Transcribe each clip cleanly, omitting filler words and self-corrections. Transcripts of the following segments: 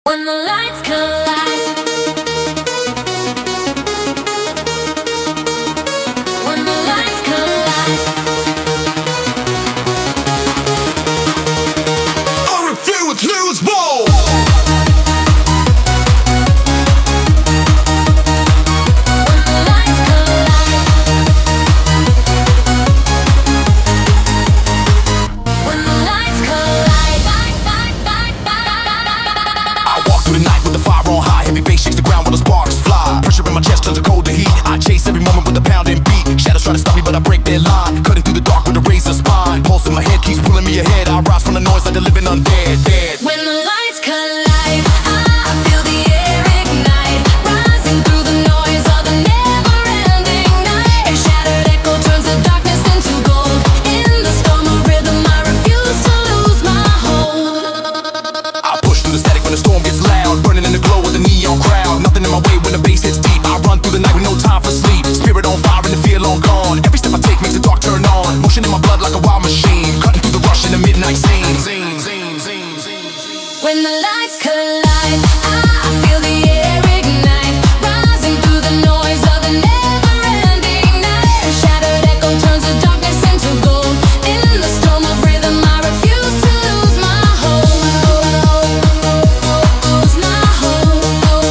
When the lights collide, when the lights collide, I refuse to lose ball. when the lights collide, when the lights collide. I walk through the night with the fire on high. Heavy bass shakes the ground while the sparks fly. Pressure in my chest turns to cold to heat. I chase every moment with a pounding beat. Shadows try to stop me, but I break their line. Cutting through the dark with a razor spine. Pulse in my head keeps pulling me ahead. I rise from the noise like the living undead. Dead. When the lights collide, I feel the air ignite, rising through the noise of the never-ending night. A shattered echo turns the darkness into gold. In the storm of rhythm, I refuse to lose my hold. I push through the static when the storm gets loud. Burning in the glow of the neon crowd. Nothing in my way when the bass hits deep. I run through the night with no time for sleep. Spirit on fire and the fear long gone. Every step I take makes the dark turn on. Motion in my blood like a wild machine. Cutting through the rush in the midnight scene. When the lights collide, I feel the air ignite, rising through the noise of the never-ending night. A shattered echo turns the darkness into gold. In the storm of rhythm, I refuse to lose my hold. Lose my hold.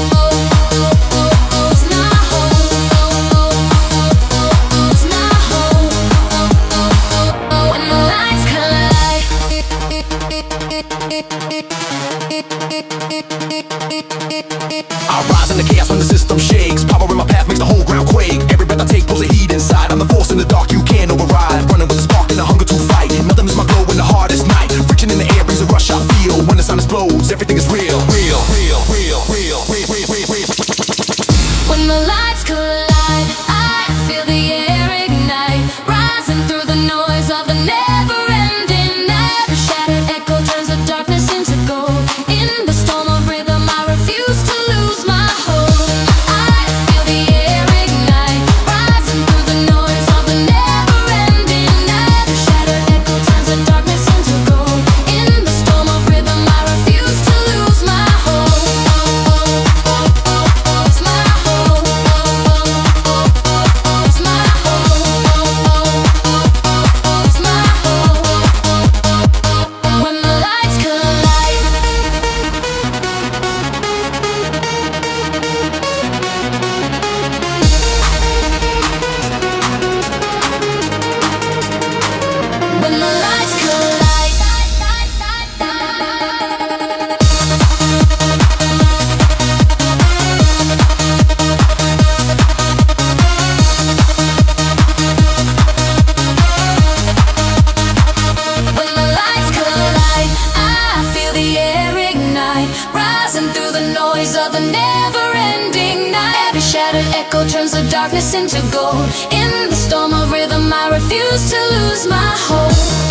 Lose my hold. Lose my hold. When the lights collide. I rise in the chaos when the system shakes. Power in my path makes the whole ground quake. Every breath I take pulls the heat inside. I'm the force in the dark you can't override. Running with a spark and a hunger to fight. Nothing is my glow in the hardest night. Friction in the air brings a rush I feel. When the sound explodes, everything is real. When the lights collide, I feel the air ignite, rising through the noise of the never-ending night. A shattered echo turns the darkness into gold. In the storm of rhythm, I refuse to lose my hold. I feel the air ignite, rising through the noise of the never-ending night. A shattered echo turns the darkness into gold. In the storm of rhythm, I refuse to lose my hold. Lose my hold. Lose my hold. Lose my hold. When the lights collide. When the lights collide. When the lights collide, I feel the air ignite, rising through the noise of the never-ending night. Every shattered echo turns the darkness into gold. In the storm of rhythm, I refuse to lose my hold.